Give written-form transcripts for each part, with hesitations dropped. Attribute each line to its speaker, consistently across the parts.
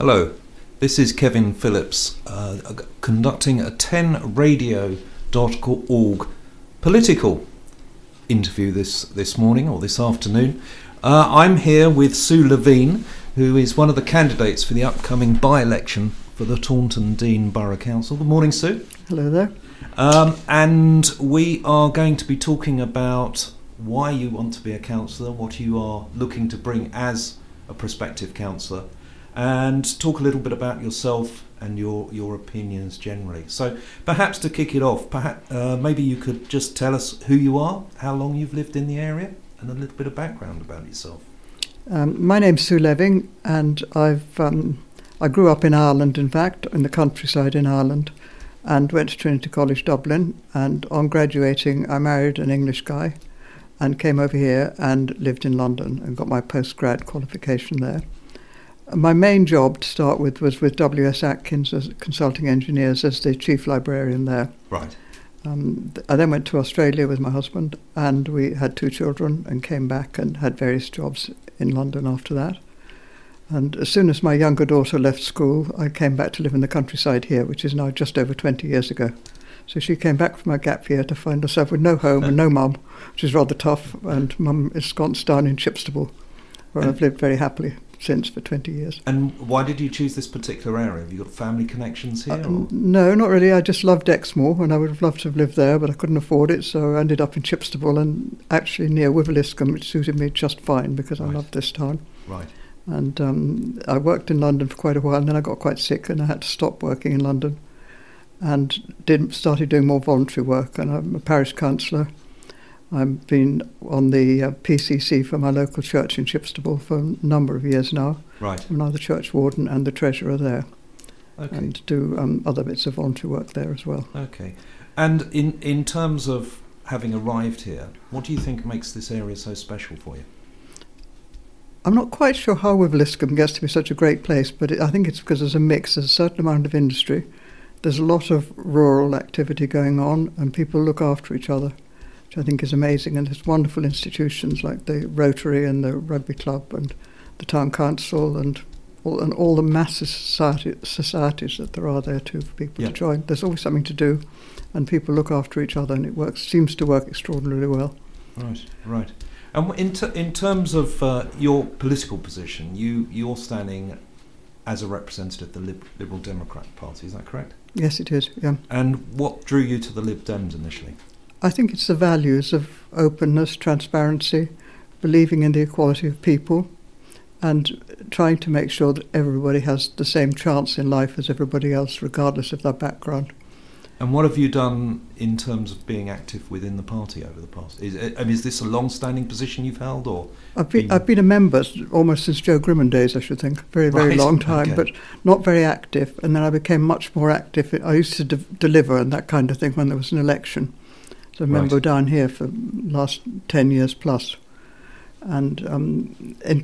Speaker 1: Hello, this is Kevin Phillips, conducting a 10radio.org political interview this morning or this afternoon. I'm here with Sue Levine, who is one of the candidates for the upcoming by-election for the Taunton Deane Borough Council. Good morning, Sue.
Speaker 2: Hello there.
Speaker 1: And we are going to be talking about why you want to be a councillor, what you are looking to bring as a prospective councillor, and talk a little bit about yourself and your opinions generally. So perhaps to kick it off, maybe you could just tell us who you are, how long you've lived in the area, and a little bit of background about yourself.
Speaker 2: My name's Sue Levine, and I grew up in Ireland, in fact, in the countryside in Ireland, and went to Trinity College Dublin, and on graduating I married an English guy and came over here and lived in London and got my postgrad qualification there. My main job to start with was with W.S. Atkins as consulting engineers as the chief librarian there.
Speaker 1: Right.
Speaker 2: I then went to Australia with my husband, and we had 2 children and came back and had various jobs in London after that. And as soon as my younger daughter left school, I came back to live in the countryside here, which is now just over 20 years ago. So she came back from her gap year to find herself with no home and no mum, which is rather tough, and mum is ensconced down in Chipstable, where I've lived very happily since for 20 years.
Speaker 1: And why did you choose this particular area? Have you got family connections here?
Speaker 2: No, not really. I just loved Exmoor, and I would have loved to have lived there, but I couldn't afford it, so I ended up in Chipstable and actually near Wiveliscombe, which suited me just fine because I loved this town.
Speaker 1: Right.
Speaker 2: And I worked in London for quite a while, and then I got quite sick and I had to stop working in London and started doing more voluntary work, and I'm a parish councillor. I've been on the PCC for my local church in Chipstable for a number of years now.
Speaker 1: Right.
Speaker 2: I'm now the church warden and the treasurer there.
Speaker 1: Okay.
Speaker 2: And do other bits of voluntary work there as well.
Speaker 1: Okay. And in terms of having arrived here, what do you think makes this area so special for you?
Speaker 2: I'm not quite sure how Wiveliscombe gets to be such a great place, but I think it's because there's a mix. There's a certain amount of industry. There's a lot of rural activity going on, and people look after each other, which I think is amazing. And there's wonderful institutions like the Rotary and the Rugby Club and the Town Council and all the massive societies that there are there too for people to join. There's always something to do, and people look after each other, and it seems to work extraordinarily well.
Speaker 1: Right. And in terms of your political position, you're standing as a representative of the Liberal Democrat Party, is that correct?
Speaker 2: Yes, it is, yeah.
Speaker 1: And what drew you to the Lib Dems initially?
Speaker 2: I think it's the values of openness, transparency, believing in the equality of people, and trying to make sure that everybody has the same chance in life as everybody else, regardless of their background.
Speaker 1: And what have you done in terms of being active within the party over the past? Is this a long-standing position you've held, or? I've
Speaker 2: been a member almost since Joe Grimond days, I should think. Very long time, but not very active. And then I became much more active. I used to deliver and that kind of thing when there was an election. So I remember down here for the last 10 years plus. And in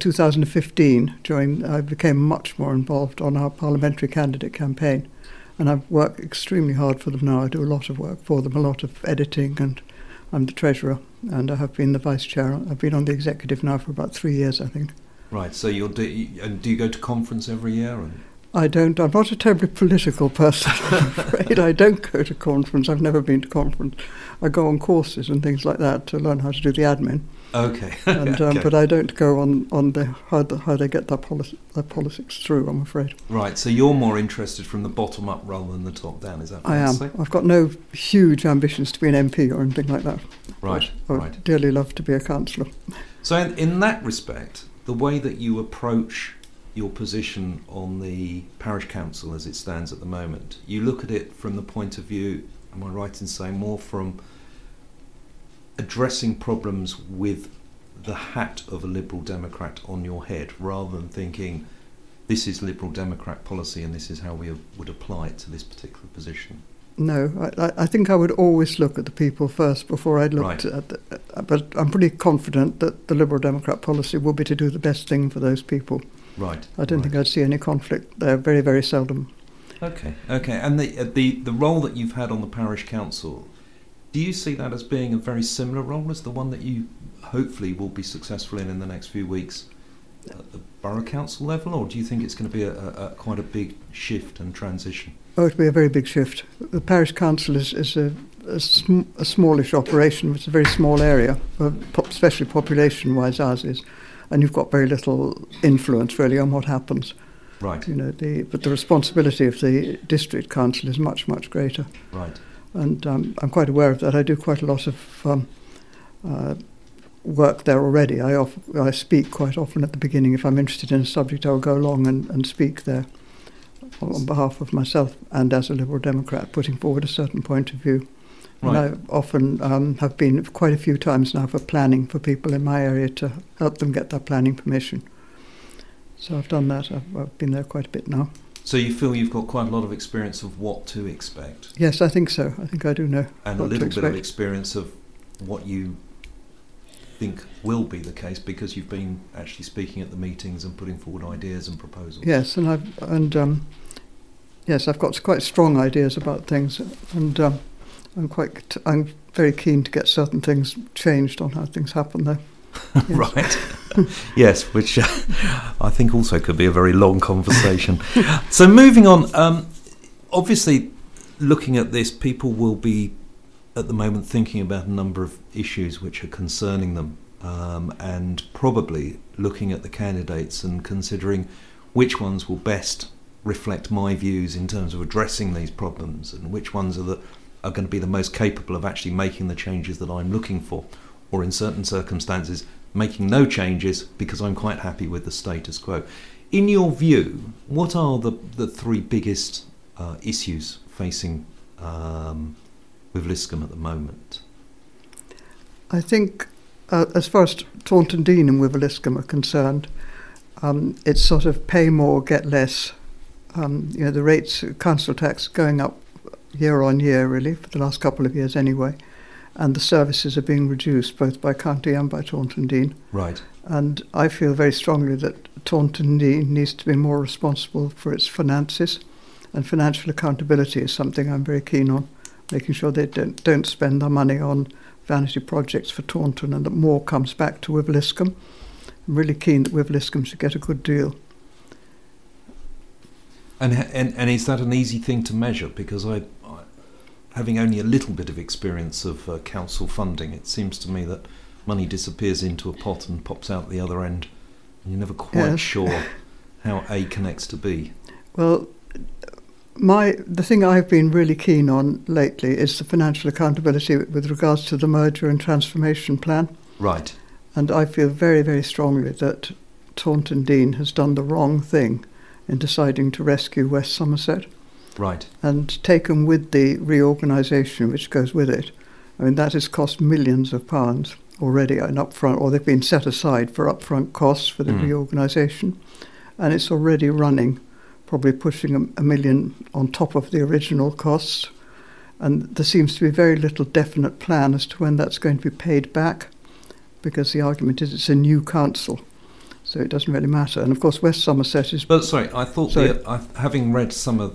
Speaker 2: 2015, I became much more involved on our parliamentary candidate campaign. And I've worked extremely hard for them now. I do a lot of work for them, a lot of editing, and I'm the treasurer, and I have been the vice chair. I've been on the executive now for about 3 years, I think.
Speaker 1: Right, so do you go to conference every year?
Speaker 2: I don't. I'm not a terribly political person, I'm afraid. I don't go to conference. I've never been to conference. I go on courses and things like that to learn how to do the admin.
Speaker 1: Okay.
Speaker 2: And, but I don't go on how they get their politics through, I'm afraid.
Speaker 1: Right, so you're more interested from the bottom up rather than the top down, is that fair
Speaker 2: I am.
Speaker 1: to say? I've
Speaker 2: got no huge ambitions to be an MP or anything like that.
Speaker 1: Right,
Speaker 2: I would dearly love to be a councillor.
Speaker 1: So in that respect, the way that you approach your position on the parish council as it stands at the moment, you look at it from the point of view, am I right in saying, more from addressing problems with the hat of a Liberal Democrat on your head, rather than thinking this is Liberal Democrat policy and this is how we would apply it to this particular position?
Speaker 2: No, I think I would always look at the people first before I looked at but I'm pretty confident that the Liberal Democrat policy will be to do the best thing for those people.
Speaker 1: Right.
Speaker 2: I don't think I'd see any conflict there, very, very seldom.
Speaker 1: Okay. And the role that you've had on the parish council, do you see that as being a very similar role as the one that you hopefully will be successful in the next few weeks borough council level, or do you think it's going to be a quite a big shift and transition?
Speaker 2: Oh, it'll be a very big shift. The parish council is a smallish operation. It's a very small area, especially population-wise, ours is, and you've got very little influence really on what happens.
Speaker 1: Right.
Speaker 2: But the responsibility of the district council is much, much greater.
Speaker 1: Right.
Speaker 2: And I'm quite aware of that. I do quite a lot of work there already. I speak quite often at the beginning. If I'm interested in a subject, I'll go along and speak there on behalf of myself and as a Liberal Democrat, putting forward a certain point of view. Right. And I often have been quite a few times now for planning for people in my area to help them get their planning permission. So I've done that. I've been there quite a bit now.
Speaker 1: So you feel you've got quite a lot of experience of what to expect?
Speaker 2: Yes, I think so. I think I do know.
Speaker 1: And a little bit of experience of what you think will be the case, because you've been actually speaking at the meetings and putting forward ideas and proposals.
Speaker 2: Yes, and I've got quite strong ideas about things, and I'm very keen to get certain things changed on how things happen there. Yes.
Speaker 1: Right. Yes, which I think also could be a very long conversation. So moving on, obviously looking at this, people will be at the moment thinking about a number of issues which are concerning them, and probably looking at the candidates and considering which ones will best reflect my views in terms of addressing these problems, and which ones are going to be the most capable of actually making the changes that I'm looking for, or in certain circumstances making no changes because I'm quite happy with the status quo. In your view, what are the three biggest issues facing with Liscombe at the moment?
Speaker 2: I think as far as Taunton Deane and Wiver Liscombe are concerned, it's sort of pay more, get less. The rates, council tax going up year on year really, for the last couple of years anyway. And the services are being reduced both by county and by Taunton Deane. Right. And I feel very strongly that Taunton Deane needs to be more responsible for its finances, and financial accountability is something I'm very keen on, making sure they don't spend their money on vanity projects for Taunton, and that more comes back to Wiver Liscombe. I'm really keen that Wiver Liscombe should get a good deal.
Speaker 1: And is that an easy thing to measure? Because I having only a little bit of experience of council funding, it seems to me that money disappears into a pot and pops out the other end, and you're never quite sure how A connects to B.
Speaker 2: Well, the thing I've been really keen on lately is the financial accountability with regards to the merger and transformation plan. Right. And I feel very, very strongly that Taunton Deane has done the wrong thing in deciding to rescue West Somerset. Right. And taken with the reorganisation which goes with it. I mean, that has cost millions of pounds already in upfront, or they've been set aside for upfront costs for the reorganisation. And it's already running, probably pushing $1 million on top of the original costs. And there seems to be very little definite plan as to when that's going to be paid back, because the argument is it's a new council. So it doesn't really matter, and of course West Somerset is.
Speaker 1: But sorry, I thought having read some of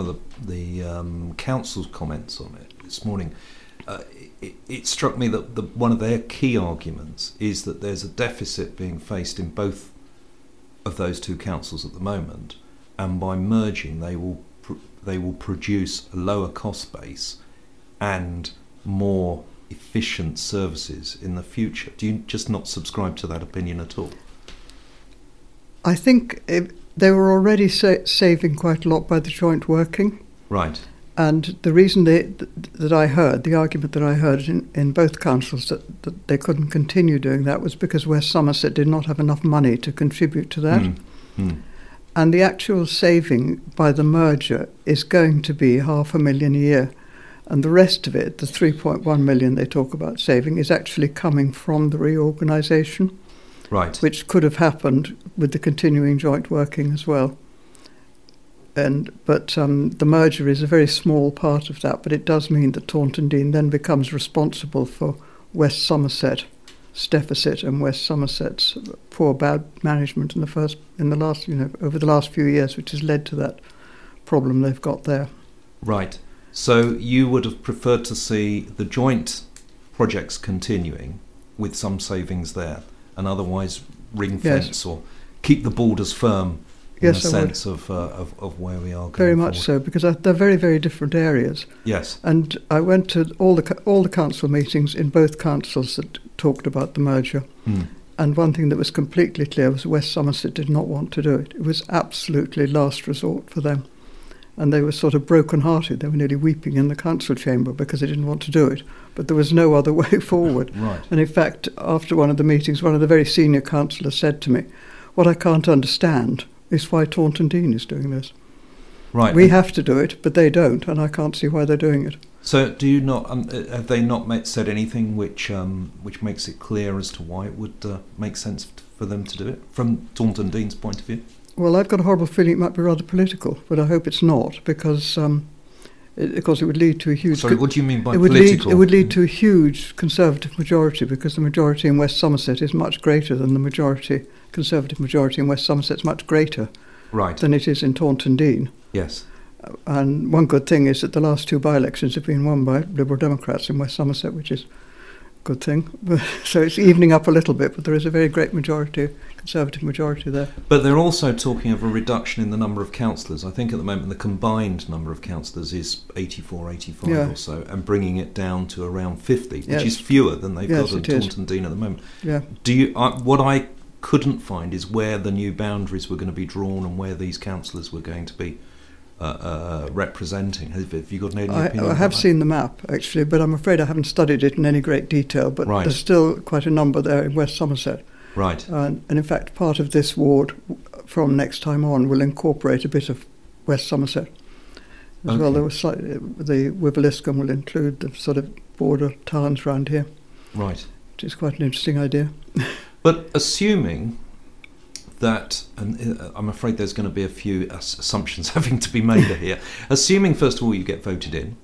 Speaker 1: the council's comments on it this morning, it struck me that one of their key arguments is that there's a deficit being faced in both of those two councils at the moment, and by merging they will produce a lower cost base and more efficient services in the future. Do you just not subscribe to that opinion at all?
Speaker 2: I think they were already saving quite a lot by the joint working. Right. And the reason that I heard, the argument that I heard in both councils that they couldn't continue doing that was because West Somerset did not have enough money to contribute to that. And the actual saving by the merger is going to be $500,000 a year. And the rest of it, the 3.1 million they talk about saving, is actually coming from the reorganisation. Right. Which could have happened with the continuing joint working as well. But the merger is a very small part of that, but it does mean that Taunton Deane then becomes responsible for West Somerset's deficit and West Somerset's poor bad management over the last few years, which has led to that problem they've got there. Right.
Speaker 1: So you would have preferred to see the joint projects continuing with some savings there, and otherwise ring fence or keep the borders firm in
Speaker 2: Yes,
Speaker 1: a
Speaker 2: I
Speaker 1: sense of where we are going
Speaker 2: very much
Speaker 1: forward.
Speaker 2: so, because they're very, very different areas.
Speaker 1: Yes.
Speaker 2: And I went to all the council meetings in both councils that talked about the merger. And one thing that was completely clear was West Somerset did not want to do it. It was absolutely last resort for them. And they were sort of broken-hearted. They were nearly weeping in the council chamber because they didn't want to do it. But there was no other way forward.
Speaker 1: Right.
Speaker 2: And in fact, after one of the meetings, one of the very senior councillors said to me, "What I can't understand is why Taunton Deane is doing this.
Speaker 1: Right.
Speaker 2: We have to do it, but they don't, and I can't see why they're doing it."
Speaker 1: So, do you not have they not said anything which makes it clear as to why it would make sense for them to do it from Taunton Deane's point of view?
Speaker 2: Well, I've got a horrible feeling it might be rather political, but I hope it's not, because it would lead to a huge...
Speaker 1: Sorry, what do you mean by
Speaker 2: political? It would lead to a huge Conservative majority, because the majority in West Somerset is much greater than the Conservative majority in West Somerset is much greater than it is in Taunton Deane.
Speaker 1: Yes.
Speaker 2: And one good thing is that the last two by-elections have been won by Liberal Democrats in West Somerset, which is a good thing. So it's evening up a little bit, but there is a very great majority, Conservative majority there.
Speaker 1: But they're also talking of a reduction in the number of councillors. I think at the moment the combined number of councillors is 84, 85 or so, and bringing it down to around 50, which is fewer than they've got at Taunton Deane at the moment.
Speaker 2: Yeah.
Speaker 1: What I couldn't find is where the new boundaries were going to be drawn and where these councillors were going to be representing. Have you got any opinion?
Speaker 2: I have seen the map, actually, but I'm afraid I haven't studied it in any great detail, but there's still quite a number there in West Somerset.
Speaker 1: Right.
Speaker 2: And in fact, part of this ward from next time on will incorporate a bit of West Somerset. As well, there was the Wiveliscombe will include the sort of border towns around here.
Speaker 1: Right.
Speaker 2: Which is quite an interesting idea.
Speaker 1: But assuming that, and I'm afraid there's going to be a few assumptions having to be made here. Assuming, first of all, you get voted in.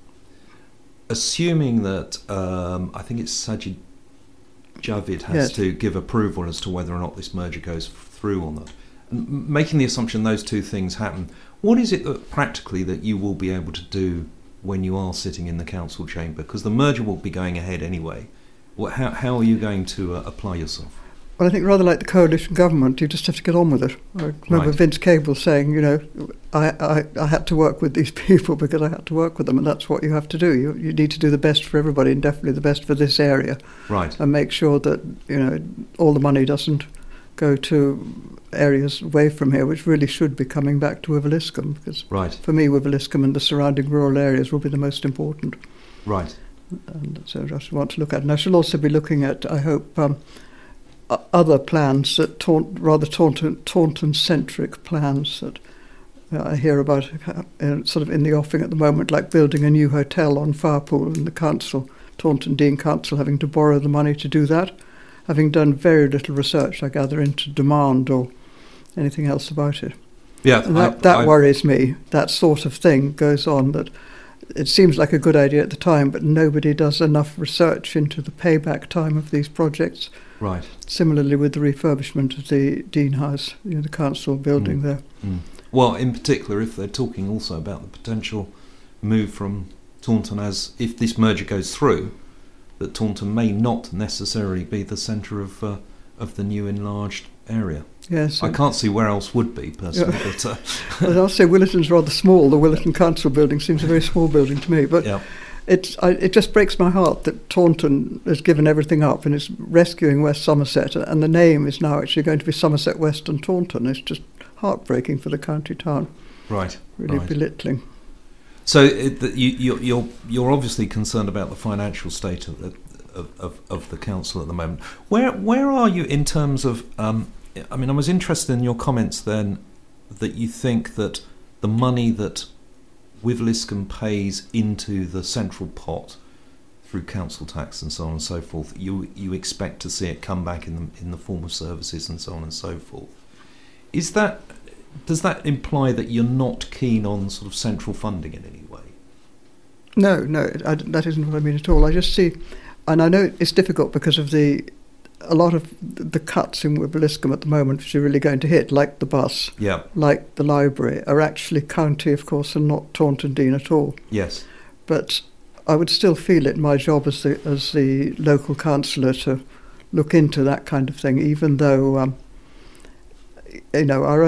Speaker 1: Assuming that, I think it's Sajid Javid has to give approval as to whether or not this merger goes through or not. And making the assumption those two things happen, what is it that practically that you will be able to do when you are sitting in the council chamber? Because the merger will be going ahead anyway. How are you going to apply yourself?
Speaker 2: Well, I think rather like the coalition government, you just have to get on with it. I remember Vince Cable saying, I had to work with these people because I had to work with them, and that's what you have to do. You need to do the best for everybody, and definitely the best for this area.
Speaker 1: Right.
Speaker 2: And make sure that, all the money doesn't go to areas away from here, which really should be coming back to Wiveliscombe, because for me, Wiveliscombe and the surrounding rural areas will be the most important.
Speaker 1: Right.
Speaker 2: And so I just want to look at. And I shall also be looking at, I hope, other plans that Taunton-centric plans that I hear about sort of in the offing at the moment, like building a new hotel on Firepool, and the council, Taunton Deane Council, having to borrow the money to do that, having done very little research, I gather, into demand or anything else about it.
Speaker 1: Yeah,
Speaker 2: and that worries me. That sort of thing goes on, that it seems like a good idea at the time, but nobody does enough research into the payback time of these projects.
Speaker 1: Right.
Speaker 2: Similarly with the refurbishment of the Deane House, the council building there.
Speaker 1: Well, in particular, if they're talking also about the potential move from Taunton, as if this merger goes through, that Taunton may not necessarily be the centre of the new enlarged area.
Speaker 2: Yes,
Speaker 1: I can't see where else would be, personally.
Speaker 2: Yeah. But I'll say Williton's rather small. The Williton Council building seems a very small building to me. But it just breaks my heart that Taunton has given everything up and is rescuing West Somerset, and the name is now actually going to be Somerset West and Taunton. It's just heartbreaking for the county town.
Speaker 1: Right.
Speaker 2: Really belittling.
Speaker 1: So you're obviously concerned about the financial state of the council at the moment. Where are you in terms of? I was interested in your comments then that you think that the money that Wiveliscombe pays into the central pot through council tax and so on and so forth, you expect to see it come back in the form of services and so on and so forth. Does that imply that you're not keen on sort of central funding in any way? No,
Speaker 2: that isn't what I mean at all. I just see, and I know it's difficult because of a lot of the cuts in Wiveliscombe at the moment, which are really going to hit, like the bus, like the library, are actually county, of course, and not Taunton Deane at all.
Speaker 1: Yes.
Speaker 2: But I would still feel it my job as the local councillor to look into that kind of thing, even though our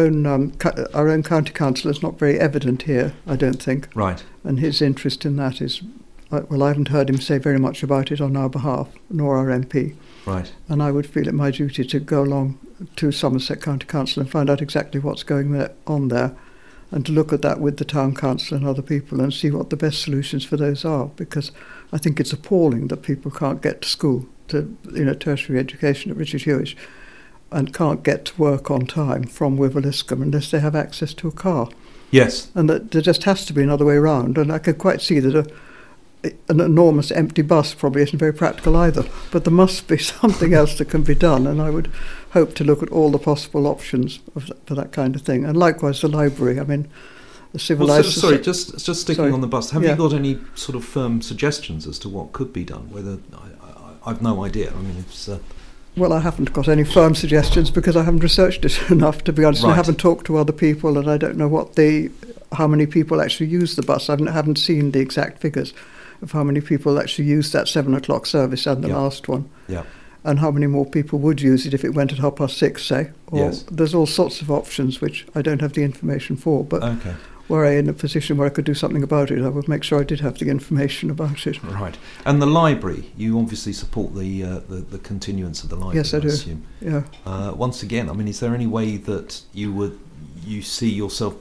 Speaker 2: own county councillor is not very evident here, I don't think.
Speaker 1: Right.
Speaker 2: And his interest in that is, well, I haven't heard him say very much about it on our behalf, nor our MP.
Speaker 1: Right.
Speaker 2: And I would feel it my duty to go along to Somerset County Council and find out exactly what's going on there, and to look at that with the town council and other people and see what the best solutions for those are, because I think it's appalling that people can't get to school, to tertiary education at Richard Hewish, and can't get to work on time from Wiveliscombe unless they have access to a car.
Speaker 1: Yes.
Speaker 2: And that there just has to be another way around, and I could quite see that an enormous empty bus probably isn't very practical either, but there must be something else that can be done, and I would hope to look at all the possible options for that kind of thing. And likewise the library, I mean, the civilised...
Speaker 1: sorry, just sticking on the bus, have you got any sort of firm suggestions as to what could be done? Whether I've no idea. I mean, it's...
Speaker 2: Well, I haven't got any firm suggestions because I haven't researched it enough, to be honest.
Speaker 1: Right.
Speaker 2: I haven't talked to other people, and I don't know how many people actually use the bus. I haven't seen the exact figures of how many people actually use that 7 o'clock service and the last one.
Speaker 1: Yeah.
Speaker 2: And how many more people would use it if it went at 6:30, say. Or
Speaker 1: yes.
Speaker 2: There's all sorts of options which I don't have the information for, but were I in a position where I could do something about it, I would make sure I did have the information about it.
Speaker 1: Right. And the library, you obviously support the continuance of the library.
Speaker 2: Yes, I do.
Speaker 1: Assume.
Speaker 2: Yeah.
Speaker 1: Once again, I mean, is there any way that you see yourself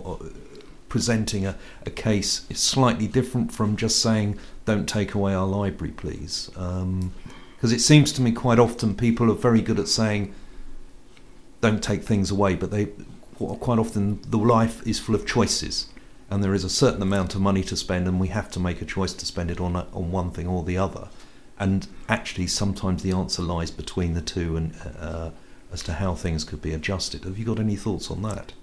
Speaker 1: presenting a case slightly different from just saying, don't take away our library, please? Because it seems to me quite often people are very good at saying, don't take things away, but quite often the life is full of choices, and there is a certain amount of money to spend, and we have to make a choice to spend it on one thing or the other. And actually, sometimes the answer lies between the two, and as to how things could be adjusted. Have you got any thoughts on that?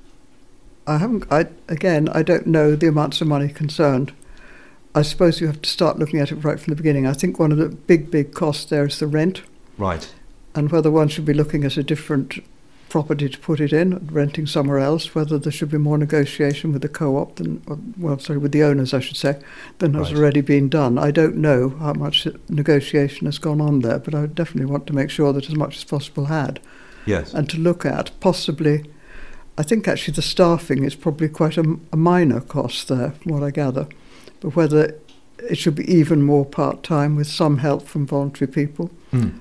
Speaker 2: I haven't. I don't know the amounts of money concerned. I suppose you have to start looking at it right from the beginning. I think one of the big costs there is the rent. Right. And whether one should be looking at a different property to put it in, renting somewhere else, whether there should be more negotiation with the co-op with the owners, I should say, than has already been done. I don't know how much negotiation has gone on there, but I would definitely want to make sure that as much as possible had.
Speaker 1: Yes.
Speaker 2: And to look at possibly, I think actually the staffing is probably quite a minor cost there, from what I gather. But whether it should be even more part-time with some help from voluntary people.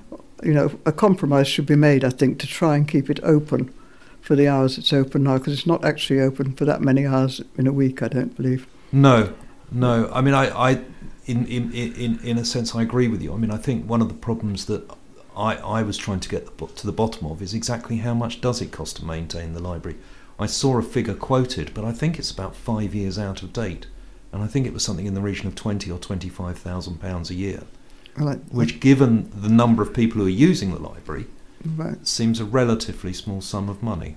Speaker 2: A compromise should be made, I think, to try and keep it open for the hours it's open now, because it's not actually open for that many hours in a week, I don't believe.
Speaker 1: No. I mean, I in a sense, I agree with you. I mean, I think one of the problems that I was trying to get to the bottom of is exactly how much does it cost to maintain the library. I saw a figure quoted, but I think it's about 5 years out of date. And I think it was something in the region of £20,000 or £25,000 a year, which, given the number of people who are using the library, seems a relatively small sum of money.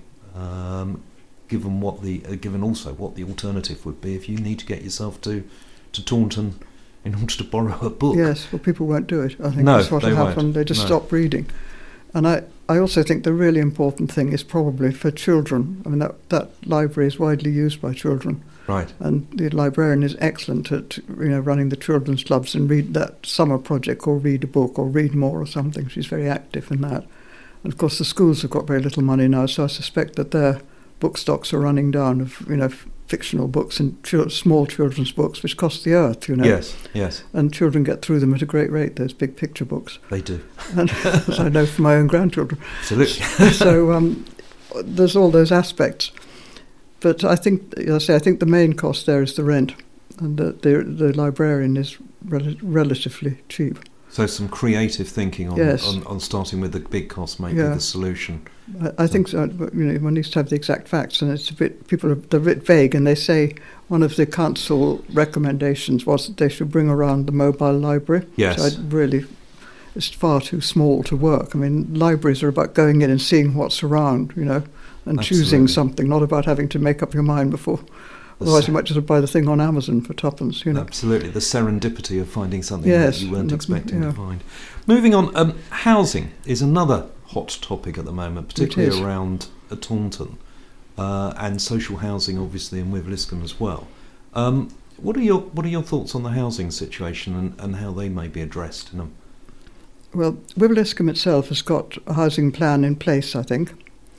Speaker 1: Given also what the alternative would be if you need to get yourself to Taunton in order to borrow a book.
Speaker 2: Yes, well, people won't do it. I think that's what will happen. They just stop reading. And I also think the really important thing is probably for children. I mean, that library is widely used by children.
Speaker 1: Right.
Speaker 2: And the librarian is excellent at running the children's clubs and read that summer project called Read a Book or Read More or something. She's very active in that. And of course the schools have got very little money now, so I suspect that their book stocks are running down of fictional books and small children's books, which cost the earth,
Speaker 1: Yes.
Speaker 2: And children get through them at a great rate, those big picture books.
Speaker 1: They do.
Speaker 2: And as I know from my own grandchildren.
Speaker 1: Absolutely.
Speaker 2: So there's all those aspects. But I think, as I say, the main cost there is the rent, and the librarian is relatively cheap.
Speaker 1: So some creative thinking on starting with the big cost might be the solution.
Speaker 2: I think so. One needs to have the exact facts, and they're a bit vague, and they say one of the council recommendations was that they should bring around the mobile library.
Speaker 1: Yes.
Speaker 2: Which it's far too small to work. I mean, libraries are about going in and seeing what's around, and choosing something, not about having to make up your mind before. Otherwise, you might just buy the thing on Amazon for twopence,
Speaker 1: Absolutely, the serendipity of finding something that you weren't expecting to find. Moving on, housing is another hot topic at the moment, particularly around Taunton, and social housing, obviously, in Wiveliscombe as well. What are your thoughts on the housing situation and how they may be addressed? Well,
Speaker 2: Wiveliscombe itself has got a housing plan in place, I think.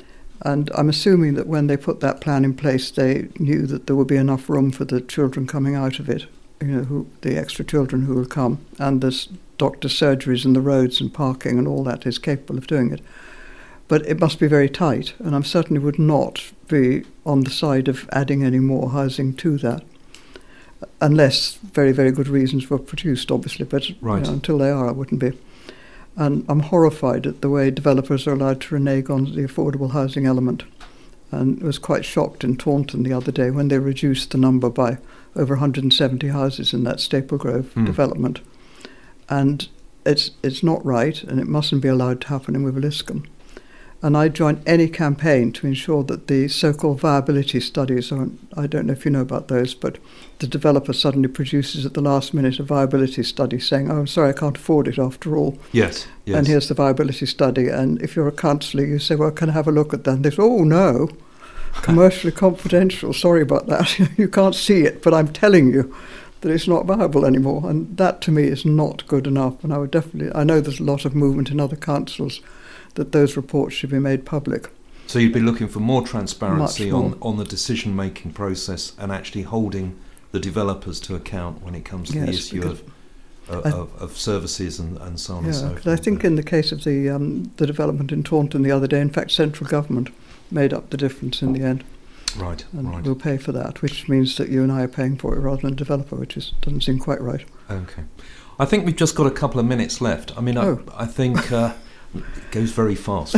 Speaker 2: And I'm assuming that when they put that plan in place, they knew that there would be enough room for the children coming out of it, the extra children who will come, and there's doctors' surgeries and the roads and parking and all that is capable of doing it. But it must be very tight, and I certainly would not be on the side of adding any more housing to that, unless very, very good reasons were produced, obviously, but until they are, I wouldn't be. And I'm horrified at the way developers are allowed to renege on the affordable housing element. And I was quite shocked in Taunton the other day when they reduced the number by over 170 houses in that Staple Grove development. And it's not right, and it mustn't be allowed to happen in Wiveliscombe. And I join any campaign to ensure that the so-called viability studies, I don't know if you know about those, but the developer suddenly produces at the last minute a viability study saying, oh, I'm sorry, I can't afford it after all.
Speaker 1: Yes.
Speaker 2: And here's the viability study. And if you're a councillor, you say, well, can I have a look at that? And they say, oh, no, commercially confidential, sorry about that. You can't see it, but I'm telling you that it's not viable anymore. And that, to me, is not good enough. And I know there's a lot of movement in other councils that those reports should be made public.
Speaker 1: So you'd be looking for more transparency on the decision-making process and actually holding the developers to account when it comes to the issue of services and so on and so forth.
Speaker 2: I think in the case of the development in Taunton the other day, in fact, central government made up the difference in the end.
Speaker 1: Right.
Speaker 2: We'll pay for that, which means that you and I are paying for it rather than a developer, which doesn't seem quite right.
Speaker 1: Okay. I think we've just got a couple of minutes left. I mean, I think... it goes very fast.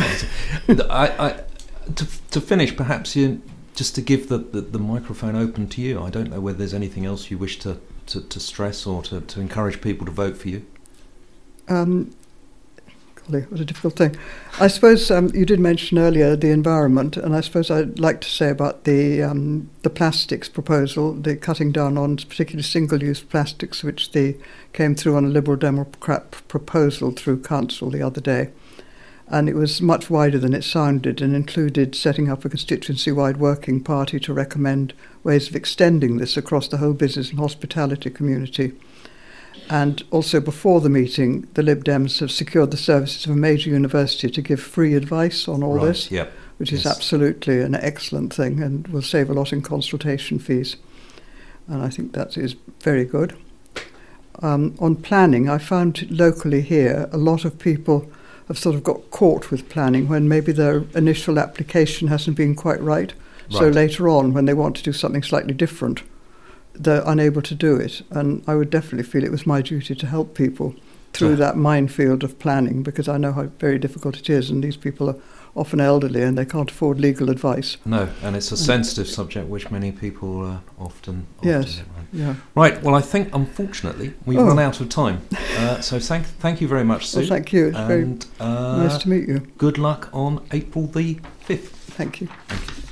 Speaker 1: To finish, perhaps just to give the microphone open to you. I don't know whether there's anything else you wish to stress or to encourage people to vote for you.
Speaker 2: Golly, what a difficult thing. I suppose you did mention earlier the environment, and I suppose I'd like to say about the plastics proposal, the cutting down on particularly single-use plastics, which came through on a Liberal Democrat proposal through Council the other day. And it was much wider than it sounded and included setting up a constituency-wide working party to recommend ways of extending this across the whole business and hospitality community. And also before the meeting, the Lib Dems have secured the services of a major university to give free advice on all this, which is absolutely an excellent thing and will save a lot in consultation fees. And I think that is very good. On planning, I found locally here a lot of people have sort of got caught with planning when maybe their initial application hasn't been quite right. So later on, when they want to do something slightly different, they're unable to do it. And I would definitely feel it was my duty to help people through that minefield of planning, because I know how very difficult it is, and these people are often elderly and they can't afford legal advice.
Speaker 1: No, and it's a sensitive subject which many people often
Speaker 2: yes,
Speaker 1: Right, well, I think, unfortunately, we've run out of time. So thank you very much, Sue.
Speaker 2: Well, thank you. It's very nice to meet you.
Speaker 1: Good luck on April the 5th.
Speaker 2: Thank you.
Speaker 1: Thank you.